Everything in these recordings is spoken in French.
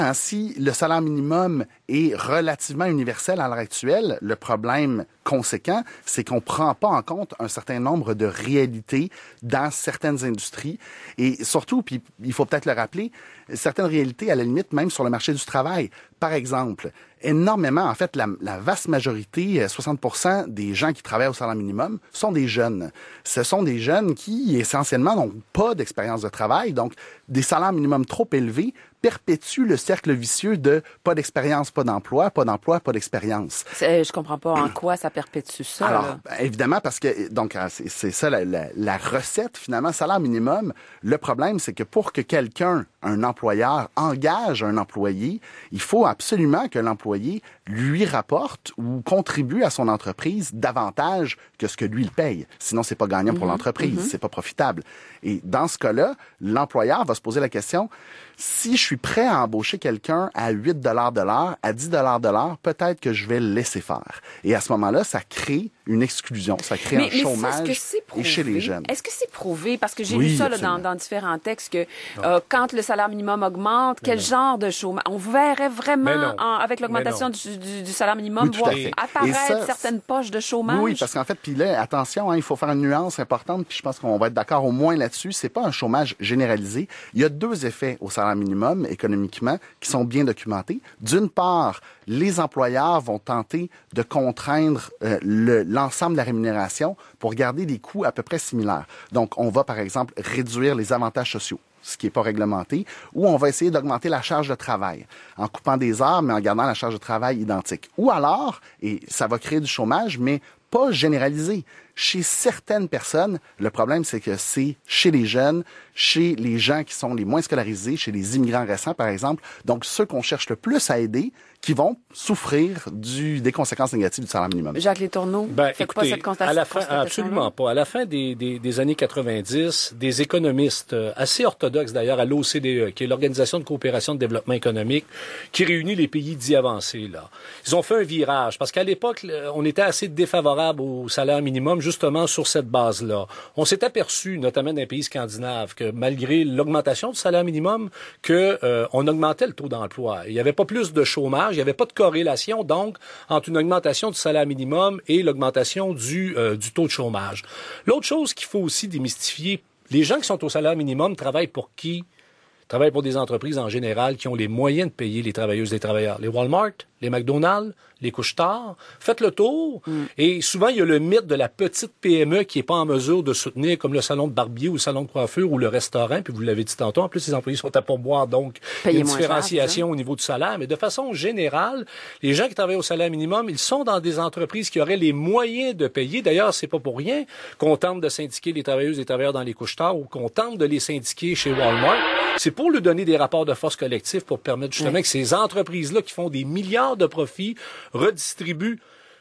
Si le salaire minimum est relativement universel à l'heure actuelle, le problème conséquent, c'est qu'on ne prend pas en compte un certain nombre de réalités dans certaines industries. Et surtout, puis il faut peut-être le rappeler, certaines réalités, à la limite, même sur le marché du travail. Par exemple, énormément, en fait, la vaste majorité, 60% des gens qui travaillent au salaire minimum sont des jeunes. Ce sont des jeunes qui, essentiellement, n'ont pas d'expérience de travail. Donc, des salaires minimums trop élevés perpétuent le cercle vicieux de pas d'expérience, pas d'emploi, pas d'emploi, pas d'expérience. Je comprends pas en quoi ça perpétue ça. Alors, là. Évidemment, parce que, donc, c'est ça la recette, finalement, salaire minimum. Le problème, c'est que pour que quelqu'un, un employeur, engage un employé, il faut absolument que l'employé lui rapporte ou contribue à son entreprise davantage que ce que lui il paye. Sinon, c'est pas gagnant pour l'entreprise, c'est pas profitable. Et dans ce cas-là, l'employeur va se poser la question, si je suis prêt à embaucher quelqu'un à 8 de l'heure, à 10 de l'heure, peut-être que je vais le laisser faire. Et à ce moment-là, ça crée une exclusion, ça crée un chômage et chez les jeunes. Est-ce que c'est prouvé? Parce que j'ai lu ça là, dans différents textes que quand le salaire minimum augmente, quel genre de chômage? On verrait vraiment, avec l'augmentation du salaire minimum, voir apparaître certaines poches de chômage? Oui, parce qu'en fait, puis là, attention, il faut faire une nuance importante, puis je pense qu'on va être d'accord au moins là-dessus, c'est pas un chômage généralisé. Il y a deux effets au salaire minimum, économiquement, qui sont bien documentés. D'une part, les employeurs vont tenter de contraindre l'ensemble de la rémunération pour garder des coûts à peu près similaires. Donc, on va, par exemple, réduire les avantages sociaux, ce qui n'est pas réglementé, ou on va essayer d'augmenter la charge de travail en coupant des heures, mais en gardant la charge de travail identique. Ou alors, et ça va créer du chômage, mais pas généralisé. Chez certaines personnes, le problème, c'est que c'est chez les jeunes, chez les gens qui sont les moins scolarisés, chez les immigrants récents, par exemple. Donc, ceux qu'on cherche le plus à aider, qui vont souffrir des conséquences négatives du salaire minimum. Jacques Létourneau, faites pas cette constatation? À la fin, absolument pas. À la fin des années 90, des économistes assez orthodoxes d'ailleurs à l'OCDE, qui est l'Organisation de coopération de développement économique, qui réunit les pays dits avancés, là. Ils ont fait un virage, parce qu'à l'époque, on était assez défavorable au salaire minimum, justement sur cette base-là. On s'est aperçu, notamment dans les pays scandinaves, que malgré l'augmentation du salaire minimum, on augmentait le taux d'emploi. Il n'y avait pas plus de chômage. Il n'y avait pas de corrélation, donc, entre une augmentation du salaire minimum et l'augmentation du taux de chômage. L'autre chose qu'il faut aussi démystifier, les gens qui sont au salaire minimum travaillent pour qui? Travaillent pour des entreprises en général qui ont les moyens de payer les travailleuses et les travailleurs. Les Walmart, les McDonald's, les couche-tard. Faites le tour. Et souvent, il y a le mythe de la petite PME qui n'est pas en mesure de soutenir, comme le salon de barbier ou le salon de coiffure ou le restaurant. Puis vous l'avez dit tantôt, en plus, les employés sont à pourboire, donc il y a une différenciation au niveau du salaire. Mais de façon générale, les gens qui travaillent au salaire minimum, ils sont dans des entreprises qui auraient les moyens de payer. D'ailleurs, c'est pas pour rien qu'on tente de syndiquer les travailleuses et les travailleurs dans les couche-tard ou qu'on tente de les syndiquer chez Walmart. C'est pour lui donner des rapports de force collectifs pour permettre justement que ces entreprises-là qui font des milliards de profits redistribuent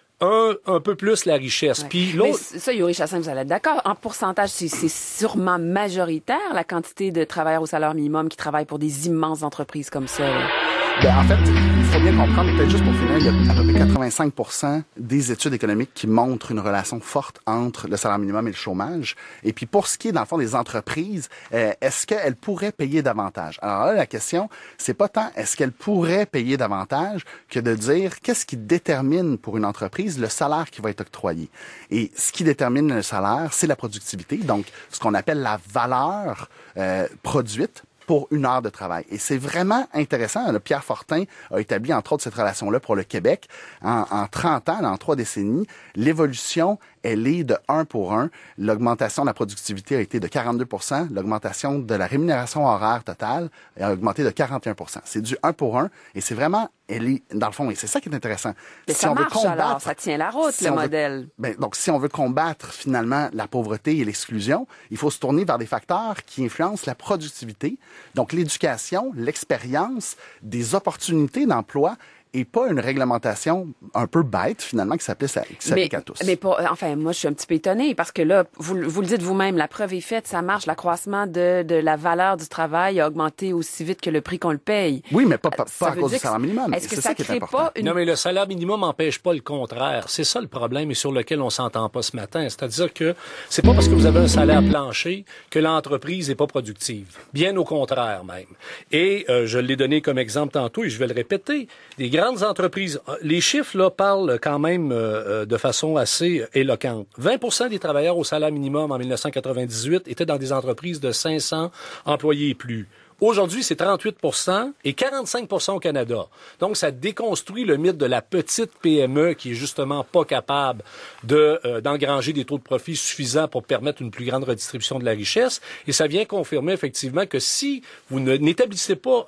un peu plus la richesse. Puis l'autre... Mais ça, Yuri Chassin, vous allez être d'accord. En pourcentage, c'est sûrement majoritaire, la quantité de travailleurs au salaire minimum qui travaillent pour des immenses entreprises comme ça. Là. En fait, il faut bien comprendre, peut-être juste pour finir, il y a à peu près 85% des études économiques qui montrent une relation forte entre le salaire minimum et le chômage. Et puis pour ce qui est, dans le fond, des entreprises, est-ce qu'elles pourraient payer davantage? Alors là, la question, c'est pas tant est-ce qu'elles pourraient payer davantage que de dire qu'est-ce qui détermine pour une entreprise le salaire qui va être octroyé. Et ce qui détermine le salaire, c'est la productivité, donc ce qu'on appelle la valeur produite pour une heure de travail. Et c'est vraiment intéressant. Pierre Fortin a établi, entre autres, cette relation-là pour le Québec. En 30 ans, en 3 décennies, l'évolution, elle est de 1 pour 1. L'augmentation de la productivité a été de 42%. L'augmentation de la rémunération horaire totale a augmenté de 41%. C'est du 1 pour 1. Et c'est vraiment, elle est, dans le fond, et c'est ça qui est intéressant. Mais si ça marche alors, ça tient la route, le modèle. Donc, si on veut combattre, finalement, la pauvreté et l'exclusion, il faut se tourner vers des facteurs qui influencent la productivité. Donc, l'éducation, l'expérience, des opportunités d'emploi et pas une réglementation un peu bête, finalement, qui s'applique à tous. Mais moi, je suis un petit peu étonnée parce que là, vous le dites vous-même, la preuve est faite, ça marche. L'accroissement de la valeur du travail a augmenté aussi vite que le prix qu'on le paye. Oui, mais pas à cause du salaire minimum. Est-ce que ça crée pas une... Non, mais le salaire minimum n'empêche pas le contraire. C'est ça le problème et sur lequel on s'entend pas ce matin. C'est-à-dire que c'est pas parce que vous avez un salaire plancher que l'entreprise est pas productive. Bien au contraire, même. Et je l'ai donné comme exemple tantôt et je vais le répéter. Les grandes entreprises, les chiffres là parlent quand même de façon assez éloquente. 20% des travailleurs au salaire minimum en 1998 étaient dans des entreprises de 500 employés et plus. Aujourd'hui, c'est 38% et 45% au Canada. Donc, ça déconstruit le mythe de la petite PME qui est justement pas capable d'engranger des taux de profit suffisants pour permettre une plus grande redistribution de la richesse. Et ça vient confirmer effectivement que si vous n'établissez pas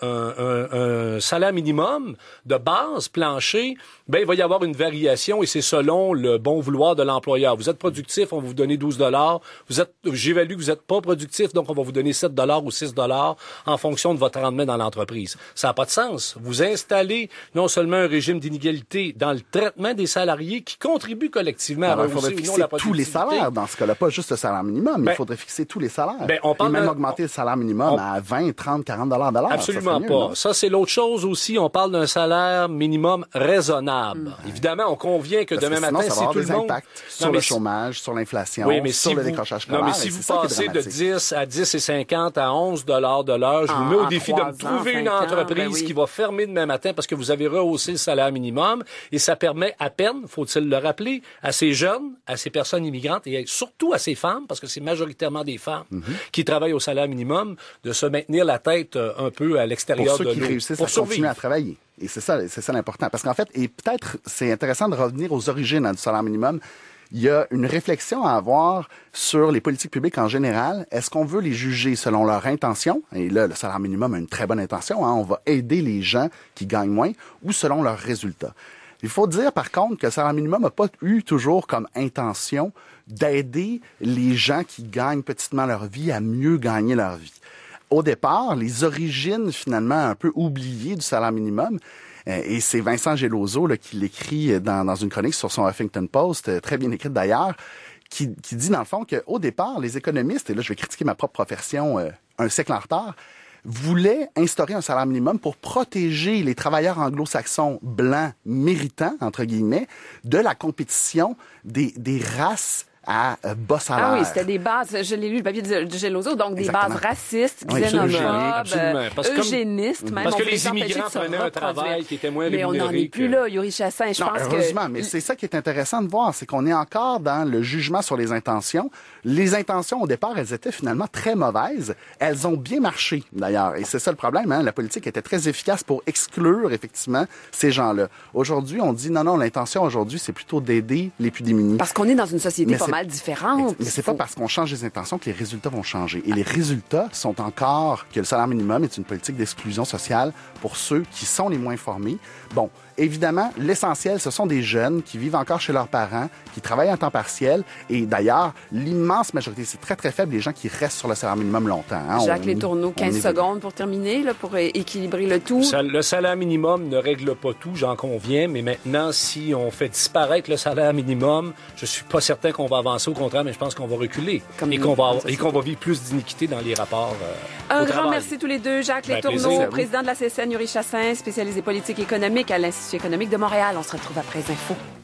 un salaire minimum de base, plancher, ben il va y avoir une variation et c'est selon le bon vouloir de l'employeur. Vous êtes productif, on va vous donner 12 $. J'évalue que vous n'êtes pas productif, donc on va vous donner 7 $ ou 6 $ en fonction de votre rendement dans l'entreprise. Ça n'a pas de sens. Vous installez non seulement un régime d'inégalité dans le traitement des salariés qui contribuent collectivement à rehausser ou non la productivité. Tous les salaires dans ce cas-là, pas juste le salaire minimum. Il faudrait fixer tous les salaires. Et même augmenter le salaire minimum à 20, 30, 40 $ de l'heure. Absolument pas. Non? Ça, c'est l'autre chose aussi. On parle d'un salaire minimum raisonnable. Évidemment, on convient que demain matin, si tout le monde... Impact sur le chômage, sur l'inflation, sur le décrochage scolaire. Non, mais si vous passez de 10 à 10,50 à 11 $ de l'heure, je vous mets au défi de me trouver une entreprise qui va fermer demain matin parce que vous avez rehaussé le salaire minimum et ça permet à peine, faut-il le rappeler, à ces jeunes, à ces personnes immigrantes et surtout à ces femmes, parce que c'est majoritairement des femmes qui travaillent au salaire minimum, de se maintenir la tête un peu à l'extérieur de l'eau. Pour ceux qui réussissent à continuer à travailler. Et c'est ça l'important. Parce qu'en fait, et peut-être c'est intéressant de revenir aux origines du salaire minimum. Il y a une réflexion à avoir sur les politiques publiques en général. Est-ce qu'on veut les juger selon leur intention? Et là, le salaire minimum a une très bonne intention. Hein? On va aider les gens qui gagnent moins ou selon leurs résultats. Il faut dire, par contre, que le salaire minimum n'a pas eu toujours comme intention d'aider les gens qui gagnent petitement leur vie à mieux gagner leur vie. Au départ, les origines finalement un peu oubliées du salaire minimum, et c'est Vincent Geloso là, qui l'écrit dans une chronique sur son Huffington Post, très bien écrite d'ailleurs, qui dit dans le fond qu'au départ, les économistes, et là je vais critiquer ma propre profession un siècle en retard, voulaient instaurer un salaire minimum pour protéger les travailleurs anglo-saxons blancs méritants, entre guillemets, de la compétition des races à bas salaire. Ah oui, c'était des bases, je l'ai lu, le papier de Geloso, donc des bases racistes, xénophobes, eugénistes, même. Parce que les immigrants prenaient un travail qui était moins rémunéré. Mais on n'en est plus là, Yuri Chassin, je pense que... Heureusement, mais c'est ça qui est intéressant de voir, c'est qu'on est encore dans le jugement sur les intentions. Les intentions, au départ, elles étaient finalement très mauvaises. Elles ont bien marché, d'ailleurs. Et c'est ça le problème, hein? La politique était très efficace pour exclure, effectivement, ces gens-là. Aujourd'hui, on dit non, l'intention aujourd'hui, c'est plutôt d'aider les plus démunis. Parce qu'on est dans une société pas mal différente. Mais c'est pas parce qu'on change les intentions que les résultats vont changer. Et les résultats sont encore que le salaire minimum est une politique d'exclusion sociale pour ceux qui sont les moins formés. Bon, évidemment, l'essentiel, ce sont des jeunes qui vivent encore chez leurs parents, qui travaillent en temps partiel. Et d'ailleurs, l'immense majorité, c'est très, très faible, les gens qui restent sur le salaire minimum longtemps. Hein. Jacques Letourneau, 15 secondes pour terminer, là, pour équilibrer le tout. Le salaire minimum ne règle pas tout, j'en conviens. Mais maintenant, si on fait disparaître le salaire minimum, je suis pas certain qu'on va avancer. Au contraire, mais je pense qu'on va reculer et qu'on va vivre plus d'iniquité dans les rapports Un grand merci tous les deux. Jacques Letourneau, président de la CSN, Yuri Chassin, spécialisé politique économique à l'Institut économique de Montréal. On se retrouve après les infos.